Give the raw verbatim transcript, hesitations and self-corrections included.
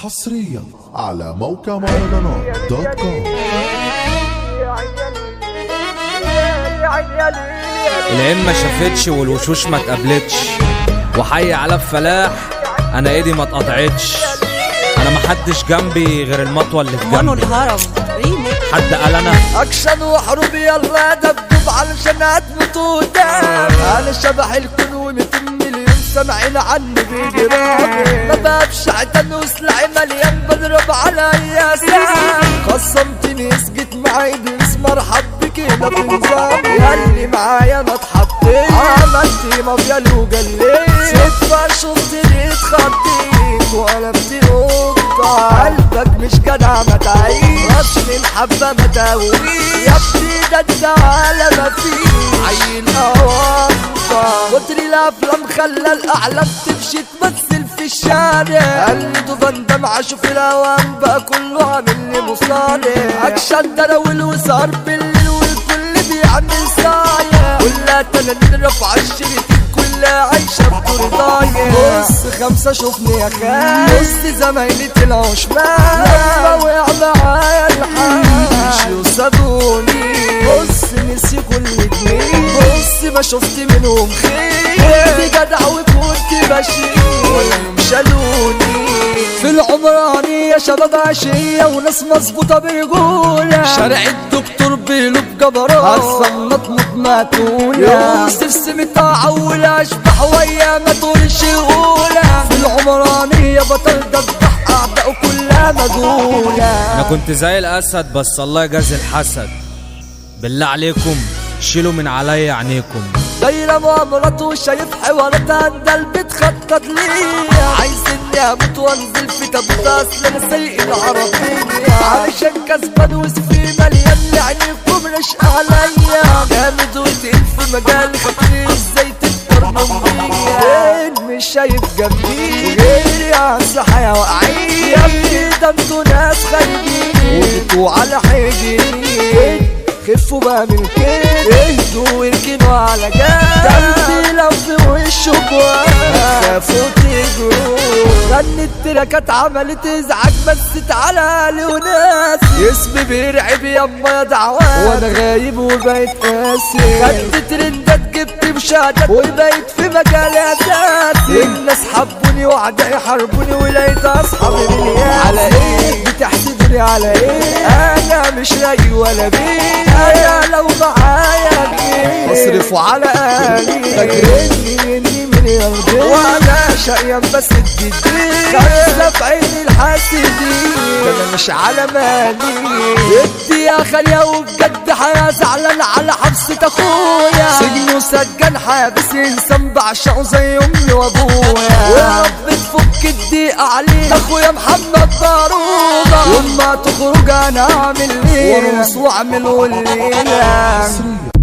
حصريا على موقع مهرجانات دوت كوم. العين ما شافتش والوشوش ما اتقابلتش، وحي على الفلاح انا ايدي ما اتقطعتش. انا محدش جنبي غير المطوه اللي في مانو جنبي. الهرم حد قال انا اكشن وحروب يلا دبدب علشان اتموت قدام. انا شبح الكون ومئتين مليون سامعين عني بجرامي. ما بابش عتن وسلعي مليان بضرب على ياسان. خصمتني سجت مع ابليس مرحب بك هنا في نظامي. ياللي معايا انا اتحطيت عملت مافيال وجليت. صدفة شفتني اتخطيت وقلبت قطة. قلبك مش جدع ما تعيش رشني الحبة ما تاويش. يا ابني ده الدعالة ما فيش عيل قواطة. كتر الافلام خلى الاعلام تمشي تمثل في الشارع. قلده فندم عاشوا في الاوان بقى كله عامل لي مصالح. اكشن ده لو الوسار بالليل والكل بيعمل صايع. كلها تنانين رفع الشريطين كلها عايشة بدور ضايع. بص خمسة شوفني يا خال بص زمايلي طلعوا شمال. لما وقع معايا الحال مشيوا سابوني. بص نسي كل جنيه بص ما شفت منهم خير. كنت جدع وكنت بشير ولا يوم شالوني. في العمراني يا شباب عشية وناس مظبوطة برجولة. شارع الدكتور بيلوب جبرات عالصنط مقماتولة. يوسف سمت عول اشبح ويا ما تقولش غولة. في العمراني يا بطل دبح اعداء كلها مجهولة. انا كنت زي الاسد بس الله يجازي الحسد. بالله عليكم شيلوا من عليا عينيكم. دايرة مؤامرات وشايف حوارات عندها بتخطط ليا. عايز اني اموت وانزل في تابوت اصل انا سايق العربية. علشان كسبان وسفي مليان لعينيكم رشق عليا. جامد وتقيل في مجال خطير ازاي تتقارنوا بيا. مش شايف جنبي غيري عالساحة يا واقعين. يا ابني ده انتوا ناس خارجين وجيتوا على حجري. خفوا بقى من كده اهدوا واركنوا على جنب. دمتي لو في وشكوا خافوا تجروا. غني التراكات عملت ازعاج بس تعالى لي وناسي. اسمي بيرعب يما يا دعوات وانا غايب وبقيت قاسي. خدت ترندات جبت مشاهدات وبقيت في مجال اساسي. الناس حبوني وعدائي حاربوني ولقيت اصحابي من ياسي. على ايه بتحسدوني على ايه؟ انا مش رايق ولا بيه. انا لو معايا جنيه اصرفه على اهلي. فاكرني اني ملياردير وانا شقيان بس تجديد. خمسة في عين الحاسدين انا مش على مالي. ادي يا خالية وبجد حياة زعلان على حبسة اخويا. سجن وسجن حابس انسان بعشقه زي امي وابويا. ويا رب تفك الضيقة علينا اخويا محمد ضروبة. يوم ما تخرج انا اعمل ليه وارقص واعمل والليلة.